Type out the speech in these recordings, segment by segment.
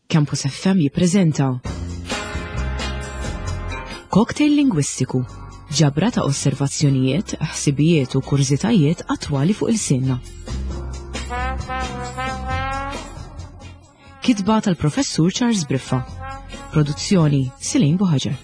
Campus FM jippreżenta Cocktail lingwistiku, ġabra ta' osservazzjonijiet, ħsibijiet u kurzitajiet attwali fuq il-sinna. Kitba tal-Professur Charles Briffa. Produzzjoni Silin Buħaġer.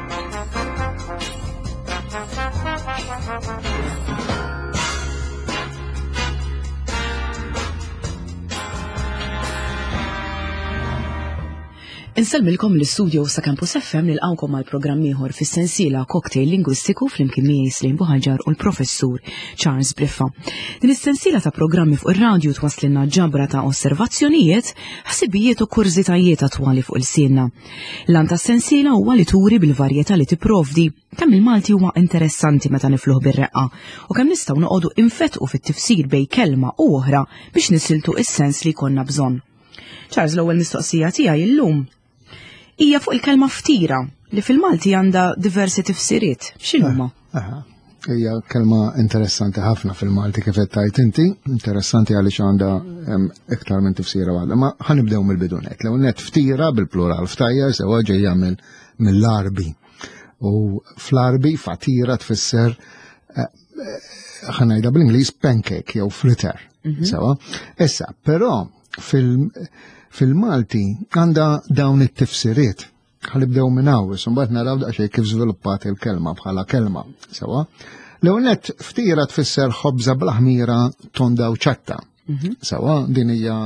Inselmilkom l-studio sa' Campus FM nilqawkom għal programm ieħor fis-sensiela Cocktail lingwistiku flimkien miegħi Silin Buħaġar u l-Professur Charles Briffa. Din is-sensiela ta' programmi fuq ir-radju twasslilna ġabra ta' osservazzjonijiet, ħsibijiet u kurzitajiet attwali fuq il-sienna. Lan tas-sensiela huwa li turi bil-varjetà li tipprovdi kemm il-Malti huwa interessanti meta nifluh bir-reqqa u kemm nistgħu noqogħdu infettqu fit-tifsir bejn kelma u oħra biex nisiltu is-sens li jkollna bżonn. Charles, l-ewwel mistoqsija tiegħi llum hija fuq il-kelma ftira li fil-Malti għandha diversi tifsiriet. X'inhuma? Hija kelma interessanti ħafna fil-Malti kif qed tgħid inti, interessanti għaliex għandha iktar minn tifsira waħda. Ma ħanibdew mill-bidunet. L-ewwel nett ftira bil-plural ftajja sewa ġejja mill-Arbi. U fl-Arbi fatira tfisser ħanajda bl-Ingliż pancake jew fritter. Sewa. Issa, però fil-Malti għandha dawn it-tifsiriet. Ħalibdew minn hawn, imbagħad naraw daqsxejn kif żviluppat il-kelma bħala kelma. Sewa. L-ewwel nett ftira tfisser ħobża bl-aħmira tonda u ċatta. Sewa, din hija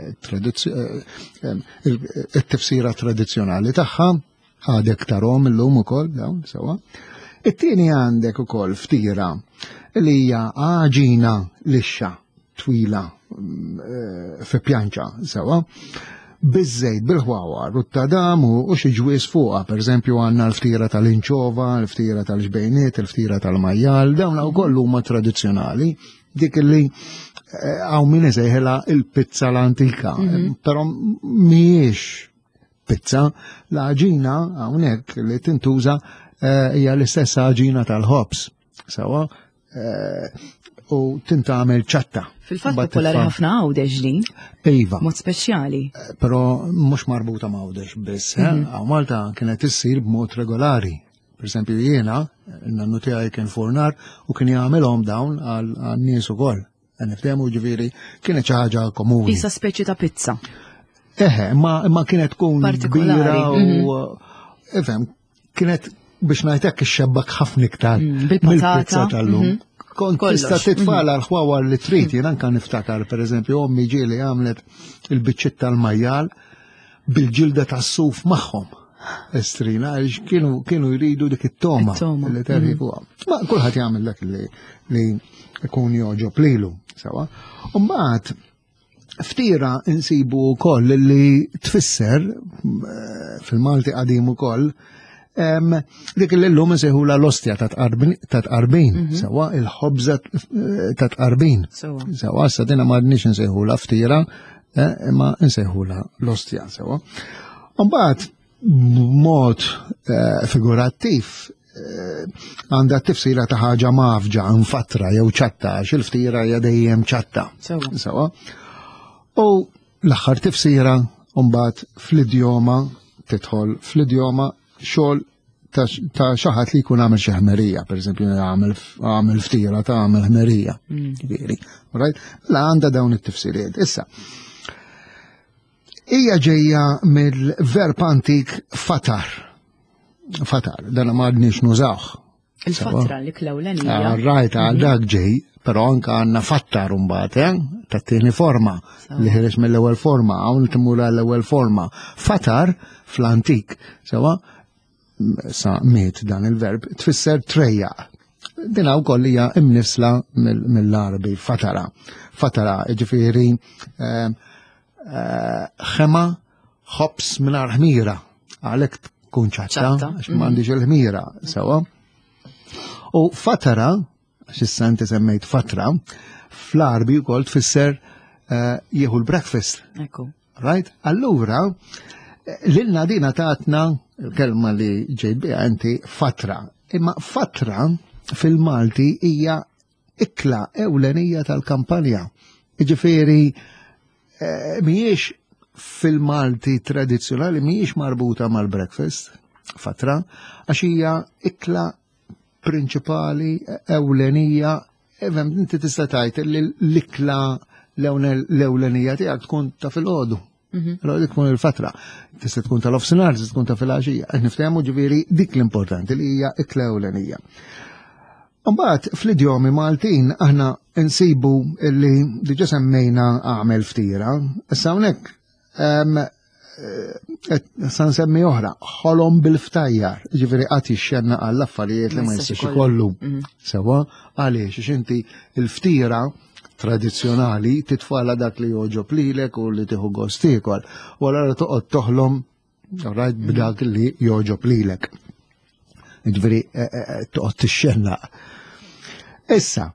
it-tifsira tradizzjonali tagħha, għadek tarhom illum ukoll dawn, sewa. It-tieni għandek ukoll ftira li hija għaġina lixxa twila fi pjanċa, sewa, biżżejt bil-ħwawar u t-tadam u xi ġwies fuqha, pereżempju għandna l-ftira tal-inċova, l-ftira tal-ġbejniet, l-ftira tal-majjal, dawn ukoll huma tradizzjonali, dik li hawn min isejħilha il-pizza l-antika, però mhijiex pizza, l-għaġina hawnhekk li tintuża hija l-istess għaġina tal-ħobs, sewa, u tintagħmel ċatta. Fil-fatt popolari ħafna għawdex din. Iva. Mod speċjali. Però mhux marbuta ma' għawdex biss. Malta kienet issir b'mod regolari. Pereżempju jiena, n-nannu tiegħi kien furnar u kien jagħmelhom dawn għan-nies ukoll. Niftehmu ġifieri kienet xi ħaġa komuni. Isa speċi ta' pizza. Ma kienet tkun kbira u ifhem kienet biex ngħidlek ixxebbak ħafna iktar mill-pizza tal-lum. Kont tista' titfala l-ħwawar li trid, jien anke niftakar pereżempju ommi ġieli għamlet il-biċċiet tal-majjal bil-ġilda tas-suf magħhom. Estrina, għaliex kienu jridu dik it-toma li terħi fuqha. Ma kulħadd jagħmel dak li jkun joġob lilu, sewa. U mbagħad ftira insibu wkoll li tfisser fil-Malti qadim ukoll dik l-lum nsejħula l-ostja ta' tqarbin, sewa il-ħobża ta' tqarbin. Sewa, issa dina m'għadniex nsejħula ftira, imma nsejħula l-ostja, sewa. Mbagħad b'mod figurattiv għandha tifsira ta' ħaġa mafġa, nfatra jew ċatta, x'il-ftira hija dejjem ċatta. Sewa. U l-aħħar tifsira mbagħad fl-idjoma tidħol fl-idjoma xogħol ta' xi ħadd li jkun għamel xi ħmerija, pereżempju għamel ftira ta' għamel ħmerija. La għandha dawn it-tifsiriet. Issa, hija ġejja mill-verb antik fatar. Fatar, dan ma għadniex nużawh. Il-fatra li klawlenija. Rajt għal dak ġej, però anke għandna fattar mbagħad, tat-tieni forma li ħireġ mill-ewwel forma, hawn timur l-ewwel forma. Fatar fl-antik, sewa sa miet dan il-verb tfisser trejja. Din wkoll hija imnifsla mill-Arbi fatara. Fatara ġifieri ħema ħobs mingħajr ħmira għalhekk tkun ċatta għax m'għandix il-ħmira sewa. U fatara għax issa inti semmejt fatra fl-Arbi wkoll tfisser jieħu l-breakfast. Right? Allura lilna dina tatna il-kelma li ġejt biha inti fatra. Imma fatra fil-Malti hija ikla ewlenija tal-kampanja. Ġifieri mhijiex fil-Malti tradizzjonali mhijiex marbuta mal-breakfast, fatra, għax hija ikla prinċipali ewlenija, inti tista' tgħid li l-ikla l-ewlenija tiegħek tkun ta' filgħodu. Dik tkun il-fatra. Tista' tkun tal-ofsinhar, tista' tkun ta' filgħaxija. Niftehmu ġifieri dik l-importanti li hija ikla ewlenija. Mbagħad fl-idjomi Maltin aħna insibu li diġà semmejna għamel ftira, issa hawnhekk sa nsemmi oħra, ħolom bil-ftajjar, ġifieri qatt jixxenna għall affarijiet li ma jistax ikollu. Sewa għaliex inti l-ftira tradizzjonali titfala dak li joġob lilek u li tieħu gost tiekol, u allura toqgħod toħlom rajt b'dak li joġob lilek. Ġifieri toqgħod tixxennaq. Issa,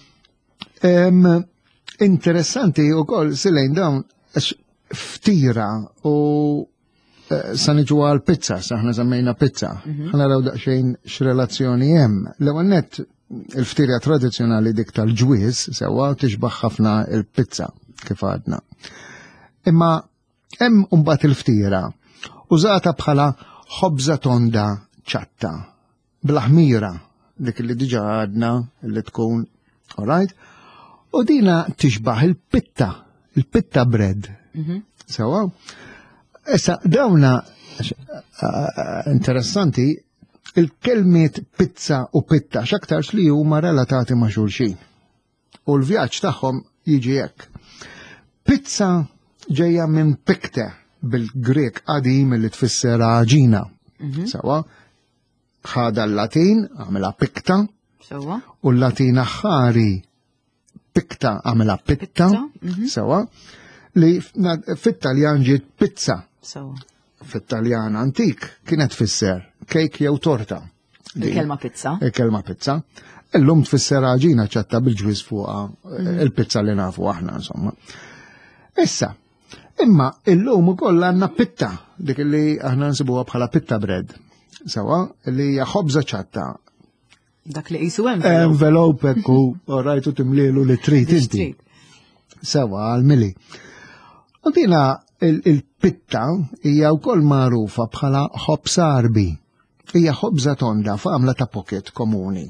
interessanti wkoll silejn dawn ftira u sa niġu għal pizza, saħna semmejna pizza. Ħana raw daqsxejn x'relazzjoni hemm. L-ewwel nett il-ftira tradizzjonali dik tal-ġwiż sewwa tixbaħ ħafna il-pizza kif għadna. Imma hemm mbagħad il-ftira użata bħala ħobża tonda ċatta bl-aħmira dik li diġà għadna li tkun, all right? U dina tixbaħ il-pitta bread. Sewa? Issa dawna interessanti il-kelmiet pizza u pitta x'aktarx li huma relatati ma' xulxin. U l-vjaġġ tagħhom jiġi hekk. Pizza ġejja minn pikte bil-Grek qadim li tfisser aġina. Sewa? ħada l-Latin għamela pikta. Sewa? U l-Latin aħħari pikta għamela pitta. Sewa? Li fit-Taljan ġiet pizza. Fit-Taljan antik kienet tfisser kejk jew torta. Il-kelma pizza. Il-kelma pizza. Illum tfisser aġina ċatta bil-ġwiż fuqha il-pizza li nafu aħna insomma. Issa, imma illum ukoll għandna pitta dik li aħna nsibuha bħala pitta bread. Sewa li hija ħobża ċatta. Dak li qisu envelope ekku rajtu timlielu li trid inti. Sewa għal-mili. U dina il-pitta hija wkoll magħrufa bħala ħobża arbi. Hija ħobża tonda f'għamla ta' pocket komuni.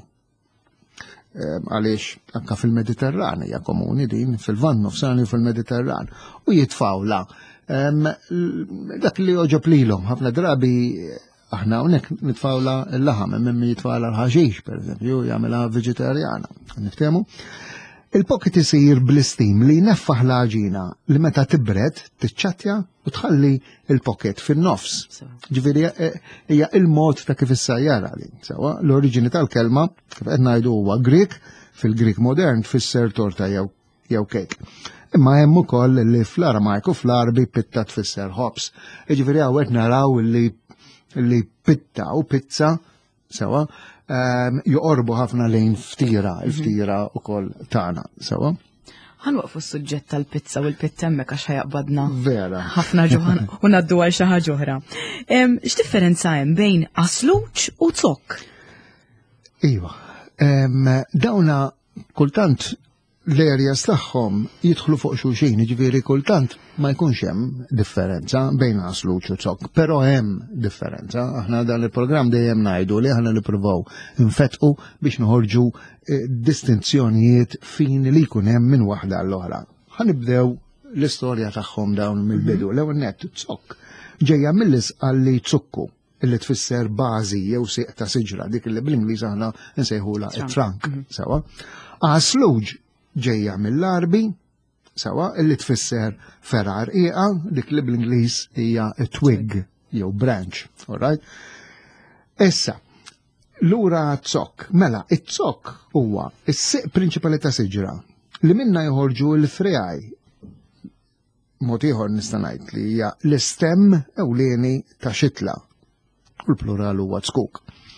Għaliex anke fil-Mediterran hija komuni din fil-Lvant nofsani u fil-Mediterran. U jitfawla dak li joġob lilhom ħafna drabi aħna hawnhekk nitfawla l-laħam hemm jitfawla l-ħaxix pereżempju jagħmilha veġitarjana. Niftehmu? Il-pocket isir bl-istim li jneffaħ l-aġina li meta tibred tiċċattja u tħalli il-pocket fin-nofs. Ġifieri hija il-mod ta' kif issajjara li. Sewa l-oriġini tal-kelma kif qed ngħidu huwa Grek, fil-Grek modern tfisser torta jew kejk. Imma hemm ukoll li fl-Aramajku fl-Arbi pitta tfisser ħobs. Ġifieri hawn qed naraw li pitta u pizza sewa joqorbu ħafna lejn ftira, il-ftira ukoll tagħna, sewa? Ħanwaqfu s-suġġett tal-pizza u l-pitta hemmhekk għax ħajaqbadna. Vera. Ħafna ġoħan u ngħaddu għal xi ħaġa oħra. X'differenza hemm bejn asluġ u zokk? Iva, dawna kultant l-areas tagħhom jidħlu fuq xulxin, jiġifieri kultant ma jkunx hemm differenza bejn asluġ u zokk, però hemm differenza. Aħna dan il-programm dejjem ngħidu li aħna nippruvaw nfettqu biex noħorġu distinzjonijiet fin li jkun hemm minn waħda għall-oħra. Ħanibdew l-istorja tagħhom dawn mill-bidu. L-ewwel nett zokk ġejja mill-isqa li tzukku illi tfisser bażi jew sieq ta' siġra dik li bl-Ingliż aħna nsejħula trunk, sewa. Asluġ ġejja mill-Arbi, sewa, illi tfisser ferra rqiqa, dik li bl-Ingliż hija twig jew branch, all right? Issa, lura zokk, mela, it-zokk huwa is-sieq prinċipali ta' siġra li minna joħorġu l-freaj. Mod ieħor nista' ngħid li hija l-istem ewlieni ta' xitla. U l-plural huwa tzkuk.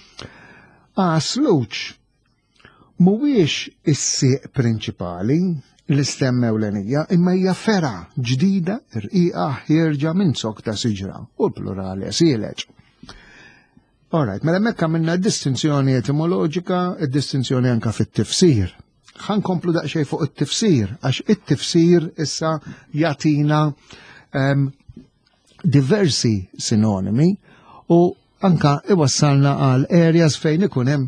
Asluġ mhuwiex is-sieq prinċipali l-istem ewlenija imma hija fera ġdida rqiqa ħierġa minn zokk ta' siġra u l-plurali sieleġ. Alright, mela hemmhekk għamilna distinzjoni etimoloġika, id-distinzjoni anke fit-tifsir. Ħankomplu daqsxejn fuq it-tifsir, għax it-tifsir issa jagħtina diversi sinonimi u anka iwassalna għal areas fejn ikun hemm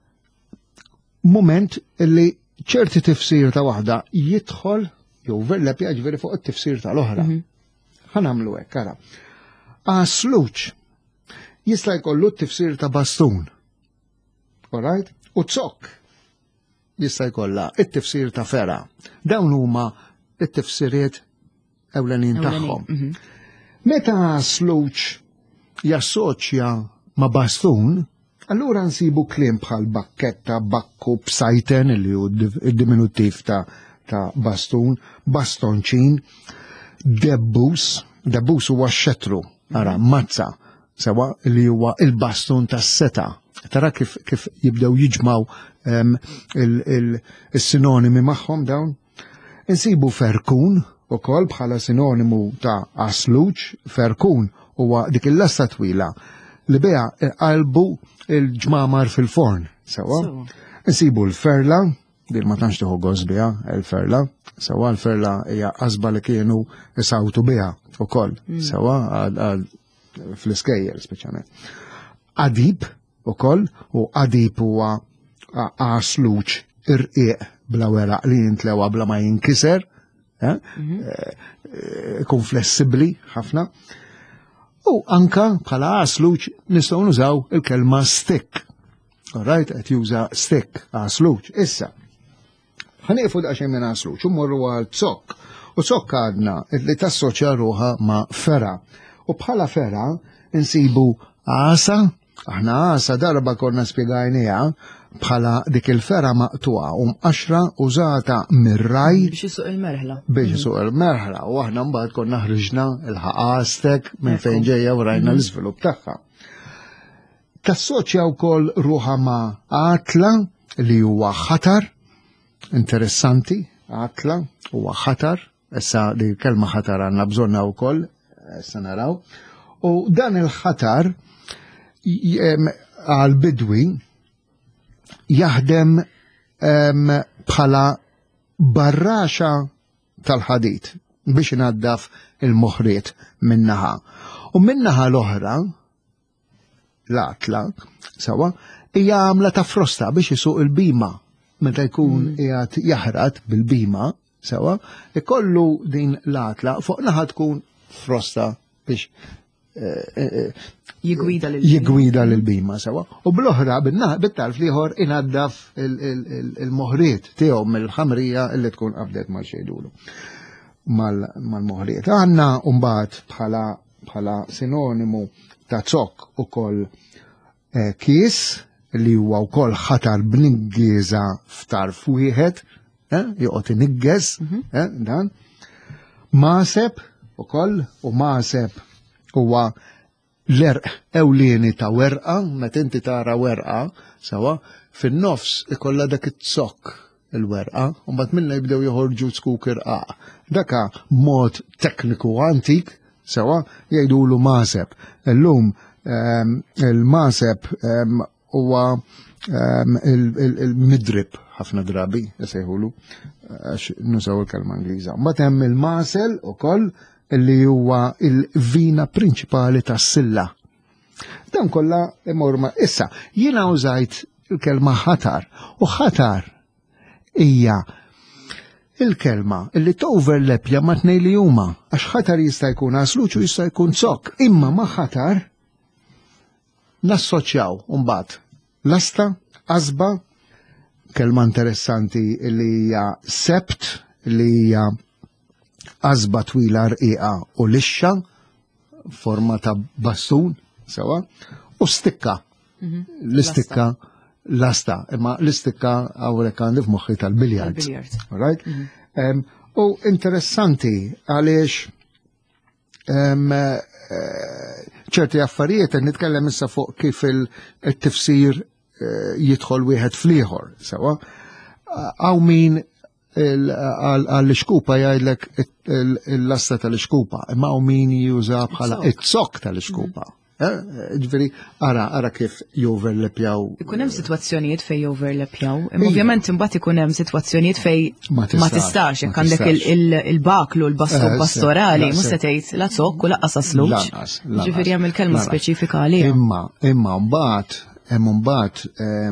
moment illi ċerti tifsir ta' waħda jidħol jew verlep jaġveri fuq it-tifsir tal-oħra. Ħanamlu hekk ara. Għasluċ jista' jkollu t-tifsir ta' bastun. Alright? U zokk jista' jkollha it-tifsir ta' fera. Dawn huma it-tifsiriet ewlenin tagħhom. Meta sluċ jassoċja ma' bastun, allura nsibu kliem bħal bakketta, bakku, bsajten li hu d-diminutiv ta' bastun, bastonċin, debbus huwa x-xetru, ara mazza, sewa li huwa il-bastun tas-seta. Tara kif jibdew jiġmaw il-sinonimi magħhom dawn. Insibu ferkun ukoll bħala sinonimu ta' asluċ, ferkun huwa dik il-lasta twila li beha qalbu il-ġmamar fil-forn, sewa. Insibu l-ferla, dir ma tantx tieħu goż biha, il-ferla, sewa l-ferla hija qasba li kienu isawtu biha ukoll, sewa fl-iskejjer speċjalment. Adib ukoll u adib huwa għasluċ irqiq bla weraq li jintlewa bla ma jinkiser, ikun flessibbli ħafna. U anka bħala għasluċ nistgħu nużaw il-kelma stick. Alright, qed juża stick għasluċ. Issa, ħanieqfu daqsxejn minn għasluċ u mmorru għal zokk. U zokk għadna li tassoċja ruħha ma' fera. U bħala fera insibu għasa, aħna għasa darba konna spjegajnija bħala dik il-fera maqtuqa mqaxra użata mir-raj biex isuq il-merħla. Biex isuq il-merħla u aħna mbagħad konna ħriġna il-ħaqastek minn fejn ġejja u rajna l-iżvilupp tagħha. Tassoċja wkoll ruħha ma' għatla li huwa ħatar, interessanti, għatla huwa ħatar, issa li kelma ħatar għandna bżonna wkoll, issa naraw. U dan il-ħatar għal-bidwi jaħdem bħala barraxa tal-ħadid biex inaddaf il-moħriet minnaħa. U minnaħa l-oħra, l-atla, sawa, hija għamla ta' frosta biex isuq il-bima. Meta jkun qiegħed jaħrad bil-bima, sawa, ikollu din l-atla fuq naħa tkun frosta biex jigwida l-bima sawa. U bl-oħra bit-tarf liħor inaddaf il-moħriet tiegħu mill-ħamrija li tkun qabdet mal xejdulu mal-moħriet. Għandna mbagħad bħala sinonimu ta' zokk ukoll kies li huwa wkoll ħatar b'niggiża f'tarf wieħed, joqgħod iniggez, dan. Maseb ukoll u maseb huwa l-erq ewlieni ta' werqa, meta inti tara werqa, sawa, fin-nofs ikollha dak it-zokk il-werqa, u mbagħad minnha jibdew joħorġu skuk irqaq. Daka mod tekniku antik, sawa, jgħidulu maseb. Illum il-maseb huwa il-midrib ħafna drabi, jsejħulu, għax nusaw il-kelma Ingliża. Mbagħad hemm il-masel ukoll li huwa il-vina prinċipali tas-silla. Dan kollha imorma. Issa, jiena użajt il-kelma ħatar, u ħatar hija il-kelma illi toverlappja ma' tnejn li huma, għax ħatar jista' jkun għasluċ u jista' jkun zokk, imma ma' ħatar nassoċjaw mbagħad lasta, qasba, kelma interessanti li hija sept, li hija qasba twila rqiqa u lixxa forma ta' bastun, sewa, u stikka. L-istikka lasta, imma l-istikka hawnhekk għandi f'moħħi tal-biljard. Right? U interessanti għaliex ċerti affarijiet nitkellem issa fuq kif il-tifsir jidħol wieħed fl-ieħor, sewa. Hawn min għall-xkupa jgħidlek il-lasta tal-xkupa, imma hawn min juża bħala it-zokk tal-xkupa. Ġifieri ara kif joverlappjaw. Ikun hemm sitwazzjonijiet fejn joverlappjaw, imma ovvjament imbagħad ikun hemm sitwazzjonijiet fejn ma tistax jekk għandek il-baklu l-baston pastorali mhux se tgħid la zokk u laqqas asluġ. Ġifieri hemm il-kelma speċifika għalija. Imma mbagħad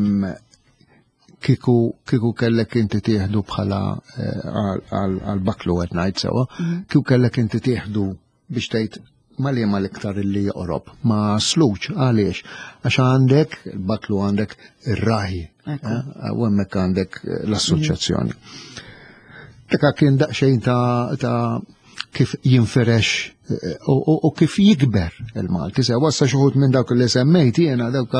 kiku kellek inti tieħdu bħala għal-baklu qed ngħid sewa, kiku kellek inti tieħdu biex tgħid ma l-iktar illi joqrob, ma sluċ, għaliex, għax għandek, il-baklu għandek ir-raħi, u hemmhekk għandek l-assoċjazzjoni. Dak kien daqsxejn ta' kif jinferex u kif jikber il-Malti. Wassa xuħut minn dawk li semmejt jiena dawk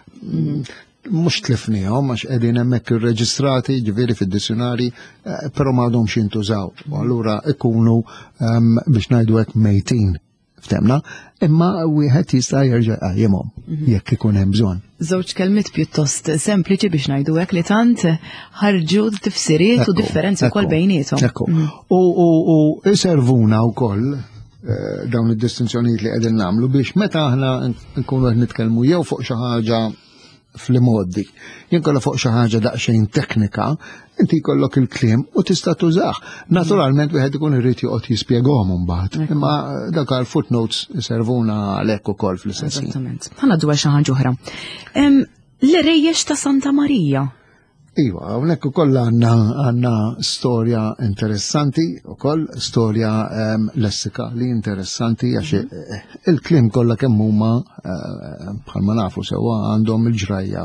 mhux tlifnihom għax qegħdin hemmhekk irreġistrati ġifieri fid-dizzjonarji, però m'għadhomx jintużaw. Allura ikunu biex ngħidu hekk mejtin. Ftemna, imma wieħed jista' jerġa' qajjimhom jekk ikun hemm bżonn. Żewġ kelmiet pjuttost sempliċi biex ngħidu hekk li tant ħarġu tifsiriet u differenzi wkoll bejniethom. U iservuna wkoll dawn id-distinzjonijiet li qegħdin nagħmlu biex meta aħna nkunu qed nitkellmu jew fuq xi ħaġa fl-modi, jinkolla fuq xi ħaġa daqsxejn teknika, inti jkollok il-kliem u tista' tużah. Naturalment wieħed ikun irid joqgħod jispjegahom imbagħad, imma dak għall-footnotes iservuna għalhekk ukoll fl-istess. Esattament. Ħana dwar xi ħaġa oħra. L-Rejjex ta' Santa Marija. Iva, hawnhekk ukoll għandna storja interessanti, ukoll storja lessikali interessanti għax il-kliem kollha kemm huma bħalma nafu sewwa għandhom il-ġrajja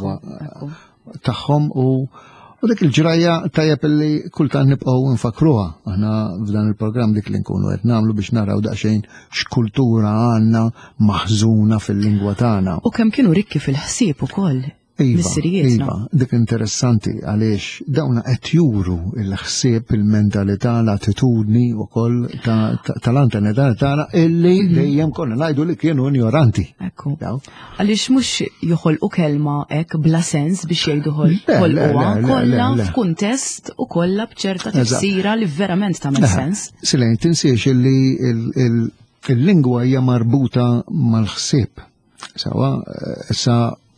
tagħhom u dik il-ġrajja tajjeb illi kultant nibqgħu nfakruha aħna f'dan il-programm dik li nkunu qed nagħmlu biex naraw daqsxejn x'kultura għandna maħżuna fil-lingwa tagħna. U kemm kienu rikki fil-ħsieb ukoll. Iva, dik interessanti għaliex dawna qed juru l-ħsieb, il-mentalità, l-attitudni wkoll tal-antenna tagħna illi dejjem konna ngħidu li kienu ignoranti. Ekku. Għaliex mhux joħolqu kelma hekk bla sens biex jgħidu ħolquha, kollha f'kuntest u kollha b'ċerta tifsira li verament tagħmel sens. Silejn tinsiex illi il-lingwa hija marbuta mal-ħsieb. Sawa, issa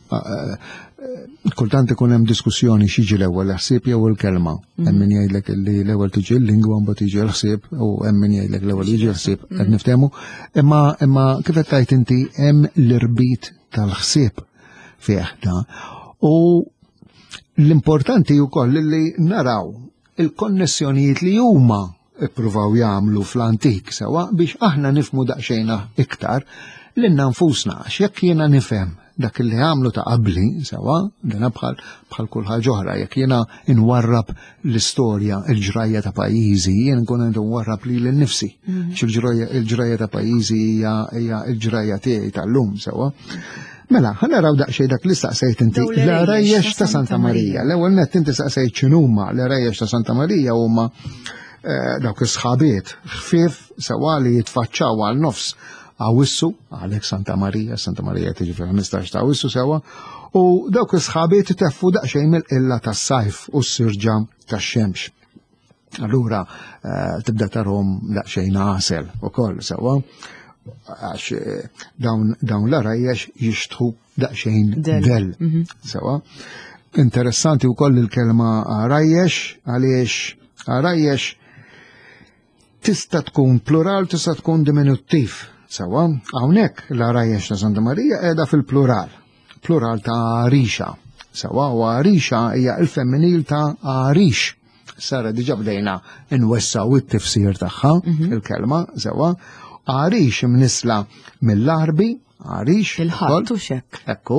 kultant ikun hemm diskussjoni x'jiġi l-ewwel ħsieb jew il-kelma. Hemm min jgħidlek li l-ewwel tiġi l-lingwa mbagħad tiġi l-ħsieb u hemm min jgħidlek l-ewwel jiġi l-ħsieb qed niftehmu. Imma kif qed tgħid inti hemm l-irbit tal-ħsieb fih da. U l-importanti wkoll li naraw il-konnessjonijiet li huma ippruvaw jagħmlu fl-antik sewa biex aħna nifhmu daqsxejn iktar lilna nfusna għax jekk jiena nifhem dak li għamlu ta' qabli, sewa, dana bħal kull ħaġa oħra, jekk jiena nwarrab l-istorja, il-ġrajja ta' pajjiżi, jien nkun qed nwarrab li l-nifsi. Il-ġrajja ta' pajjiżi hija l-ġrajja tiegħi tal-lum, sewa. Mela, ħanaraw daqsxejn dak li staqsejt inti l-Rejjex ta' Santa Marija. L-ewwel nett inti staqsejt x'inhuma l-Rejjex ta' Santa Marija huma dawk is-sħabiet ħfief sewa li jitfaċċaw għal nofs Awwissu, għalek Santa Marija tiġi fil-15 ta' Awwissu sewa, u dawk is-sħabiet iteffu daqsxejn mill-qilla tas-sajf u s-sirġa tax-xemx. Allura tibda tarhom daqsxejn għasel ukoll sewa, għax dawn l-Rejjex jixtħu daqsxejn del sewa. Interessanti wkoll il-kelma Rejjex għaliex Rejjex tista' tkun plural, tista' tkun diminuttiv. Sewa, hawnhekk l-Rejjex ta' Santa Marija qiegħda fil-plural, plural ta' Arixa. Sewa, u Arixa hija l-femminil ta' Arix. Sara diġà bdejna nwessaw it-tifsir tagħha il-kelma, sewa. Arix imnisla mill-Arbi, Arix. Il-ħadd u xekk. Ekku.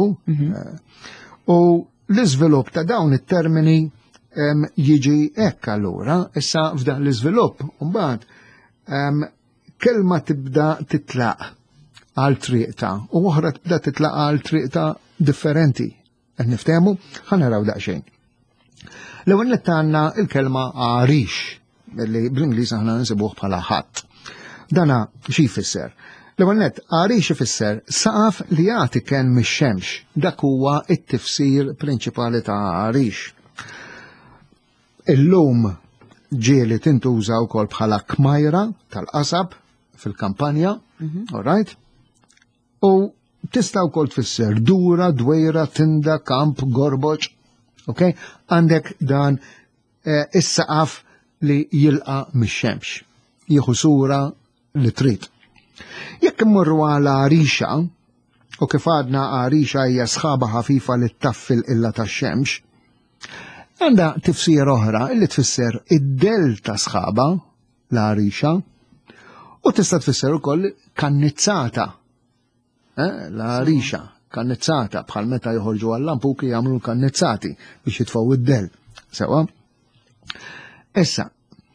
U l-iżvilupp ta' dawn it-termini jiġi hekk allura, issa f'dan l-iżvilupp mbagħad kelma tibda titlaq għal triqta u oħra tibda titlaq għal triqta differenti. Qed niftehmu? Ħanaraw daqsxejn. L-ewwel nett għandna l-kelma Arix, li bl-Ingliż aħna nsibuh bħala ħadd. Dana xi jfisser? L-ewwel nett Arix ifisser saqaf li jagħti kemm mix-xemx. Dak huwa t-tifsir prinċipali ta' Arix. Illum ġieli tintuża wkoll bħala kmajra tal-qasab fil-kampanja, all right? U tista' wkoll tfisser dura, dwejra, tinda, kamp, gorboċ. Ok? Għandek dan is-saqaf li jilqa' mix-xemx. Jieħu sura li trid. Jekk immorru għal għarixa, u kif għadna għarixa hija sħaba ħafifa li taffil illa tax-xemx, għandha tifsir oħra li tfisser id-del ta' sħaba l-għarixa u tista' tfisser ukoll kannizzata. L-għarixa kannizzata bħal meta joħorġu għall-lampuki jagħmlu kannizzati biex jitfgħu id-del. Sewa? Issa,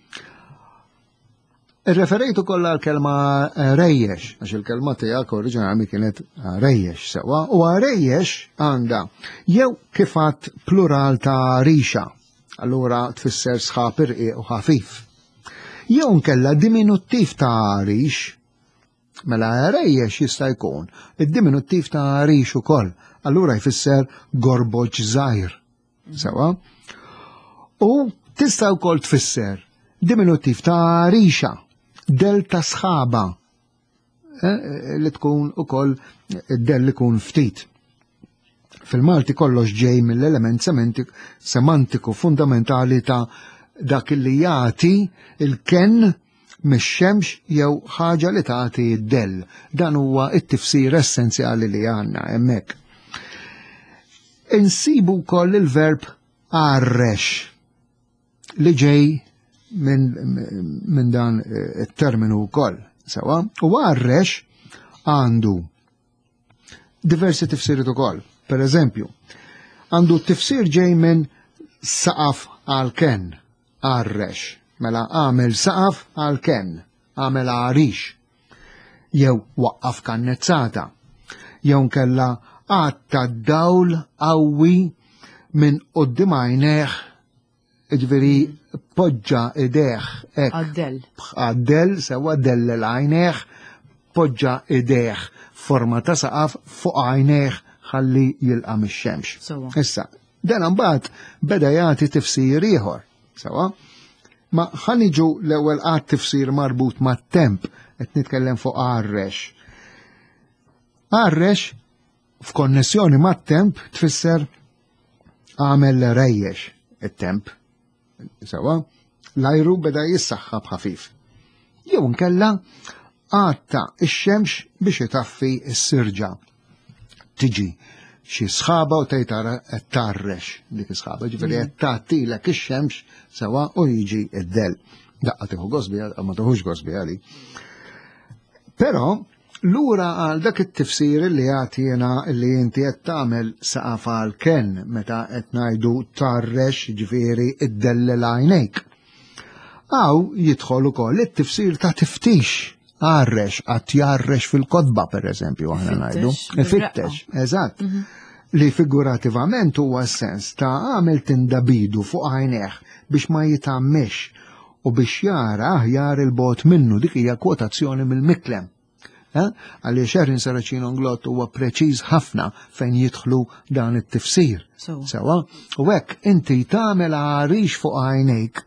irreferejtu kollha l-kelma rejjex, għax il-kelma tiegħek oriġinali kienet rejjex, sewa, u rejjex għandha jew kif għadd plural ta' rixa, allura tfisser sħab irqiq u ħafif. Jew nkella diminuttiv ta' rix, mela rejjex jista' jkun id-diminuttiv ta' rix ukoll, allura jfisser gorboġ żgħir. Sewa? U tista' wkoll tfisser diminuttiv ta' rixa, del ta' sħaba, li tkun ukoll del li tkun ftit. Fil-Malti kollox ġej mill-element semantiku fundamentali ta' dak li jagħti il-ken mix-xemx jew ħaġa li tagħti d-del. Dan huwa t-tifsir essenzjali li għandna hemmhekk. Insibu wkoll il-verb għarrex li ġej minn dan it-terminu wkoll. Sewa, u għarrex għandu diversi tifsiriet ukoll. Per eżempju, għandu tifsir ġej minn saqaf għal-ken, għarrex. Mela għamel saqaf għal-ken, għamel għarix, jew waqqaf kannezzata, jew nkella għatta d-dawl qawwi minn qudiem għajnejh, ġifieri poġġa idejh għaddel, sewa dell l-għajnejh, poġġa idejh forma ta' saqaf fuq għajnejh ħalli jilqa' mix-xemx. Issa, dan imbagħad beda jagħti tifsir ieħor, sewa? Ma ħaniġu l-ewwel qatt tifsir marbut mat-temp qed nitkellem fuq għarrex. Għarrex f'konnessjoni mat-temp tfisser għamel rejjex it-temp. Sewa, l-ajru beda jissaħħab ħafif. Jew nkella għatta x-xemx biex itaffi s-sirġa. Tiġi xi sħaba u tgħidha qed tarrex dik is-sħaba, ġifieri qed tagħtilek ix-xemx sewa u jiġi d-del. Daqqa tieħu gosbi ma tieħux gosbi għali. Però lura għal dak it-tifsir li jagħtina li inti qed tagħmel saqaf għal-ken meta qed ngħidu tarrex ġifieri id-del l-għajnejk. Aw jidħol ukoll it-tifsir ta' tiftix. Għarrex, għat jarrex fil-kodba, per eżempju, għana najdu. Fittex, eżatt. Li figurativament huwa sens ta' għamel tindabidu fuq għajneħ biex ma jitammex u biex jara aħjar il-bot minnu, dik hija kwotazzjoni mill-miklem. Għaliex Erin Saracino Nglott huwa preċiż ħafna fejn jidħlu dan it-tifsir. Sewa, u hekk inti tagħmel għarix fuq għajnejk.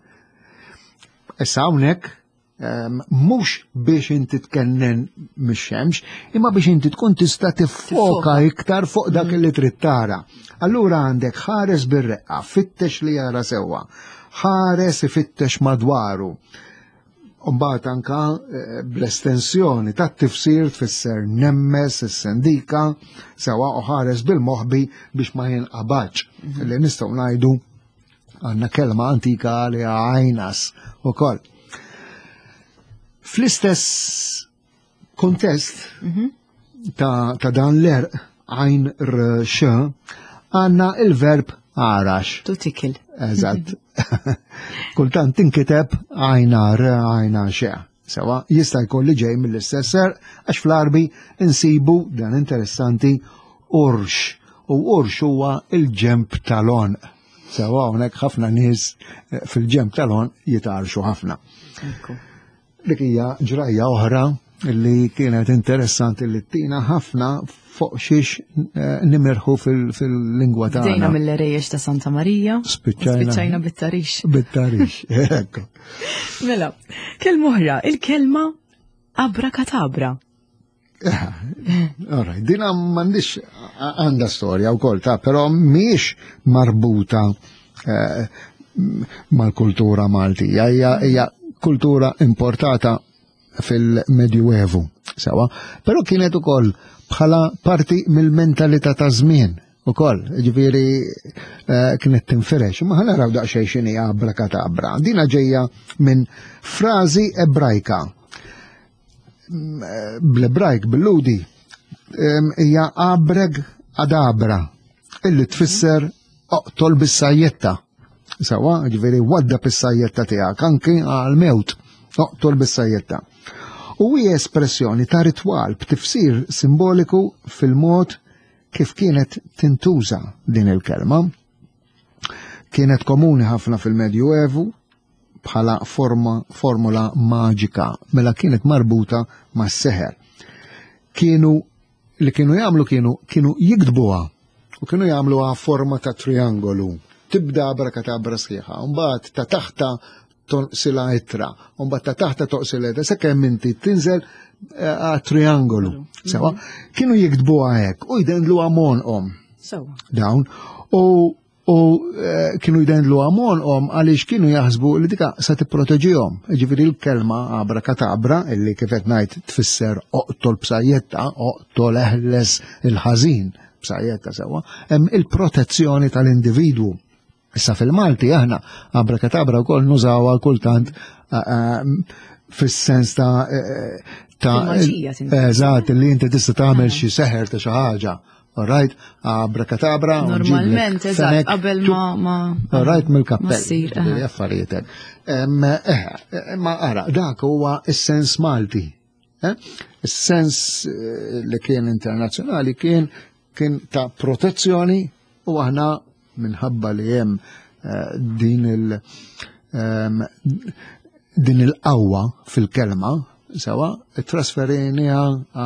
Issa hawnhekk mhux biex inti tkennen mix-xemx, imma biex inti tkun tista' tiffoka iktar fuq dak li trid tara. Allura għandek ħares bir-reqqa, fittex li jara sewwa, ħares ifittex madwaru. Mbagħad anke bl-estensjoni tat-tifsir tfisser nemmes, is-sendika, sewwa u ħares bil-moħħbi biex ma jinqabadx. Li nistgħu ngħidu għandna kelma antika li għajnas ukoll. Fl-istess kontest ta' dan l-erq għajn r-x għanna il-verb għarax. Tutikil. Eżatt. Kultant tinkiteb għajna r-għajna xe. Sewa, jista' jkun li ġej mill-istess erq għax fl-arbi insibu dan interessanti urx. U urx huwa il-ġemp tal-on. Sewa, hawnhekk ħafna nies fil-ġemp tal-on jitarxu ħafna. Dik hija ġrajja oħra li kienet interessanti li tina ħafna fuq xiex nimirħu fil-lingwa tagħna. Bdejna mill-rejjex ta' Santa Marija, spiċċajna bit-tarix. Bit-tarix, ekku. Mela, kelma oħra, il-kelma abrakatabra. Alright, dina m'għandix għandha storja wkoll però mhix marbuta mal-kultura Maltija, hija kultura importata fil-Medjuevu, sewa, però kienet ukoll bħala parti mill-mentalità ta' żmien ukoll, ġifieri kienet tinferex. Ma ħanaraw daqsxejn x'inhi abrakadabra. Dina ġejja minn frażi ebrajka. Bl-Ebrajk bil-ludi hija abreg adabra illi tfisser oqtol bis-sajjetta. Sawa, ġifieri wadda bis-sajjetta tiegħek anki għal-mewt, oqtol bis-sajjetta. U hija espressjoni ta' ritwal b'tifsir simboliku fil-mod kif kienet tintuża din il-kelma. Kienet komuni ħafna fil-Medjuevu bħala formula maġika, mela kienet marbuta ma' seħer. Kienu jagħmlu kienu jikdbuha u kienu jagħmluha forma ta' triangolu. Tibda abrakadabra sħiħa, mbagħad ta' taħta toqsila ittra, mbagħad ta' taħta toqsila ittra, sakemm inti tinżel triangolu. Sewa, kienu jikdbuha hekk u jdendluha monqhom. Dawn u kienu jdendluha monqhom għaliex kienu jaħsbu li dika se tipproteġihom. Ġifieri l-kelma abrakadabra illi kif qed ngħid tfisser oqtol b'sajjetta, oqtol eħles il-ħażin b'sajjetta sewa, hemm il-protezzjoni tal-individwu. Issa fil-Malti aħna abrakadabra wkoll nużawha kultant fis-sens eżatt li inti tista' tagħmel xi seħer ta' xi ħaġa. Alright, abrakadabra. Normalment, eżatt, qabel ma. Alright, mill-kappell. Affarijiet. Ma ara, dak huwa is-sens Malti. Is-sens li kien internazzjonali kien ta' protezzjoni u aħna minħabba li hemm din il-qawwa fil-kelma sewa trasferiniha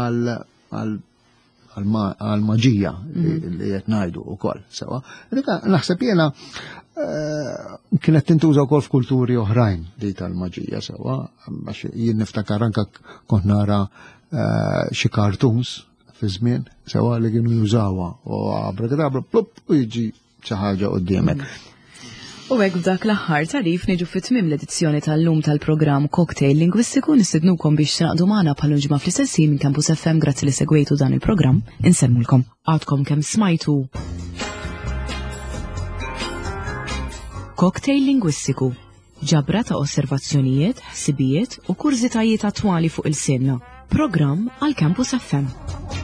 għal maġija li qed ngħidu wkoll sewa. Naħseb jiena kienet tintuża wkoll f'kulturi oħrajn di tal-maġija sewa, għax jien niftakar anke kont nara xi cartoons fi żmien sewa li kienu jużawha u abrakadabra plupp u jiġi xi ħaġa quddiemek. U hekk f'dak l-aħħar tarif niġu fit-tmiem l-edizzjoni tal-lum tal-programm Cocktail Lingwistiku nistidnukom biex tnaqdu magħna bħal ġimgħa fl-istessin minn Campus FM grazzi li segwejtu dan il-programm. Insemmulkom għadkom kemm smajtu Cocktail Lingwistiku, ġabra ta' osservazzjonijiet, ħsibijiet u kurzitajiet attwali fuq il-sinna. Programm għal Campus FM.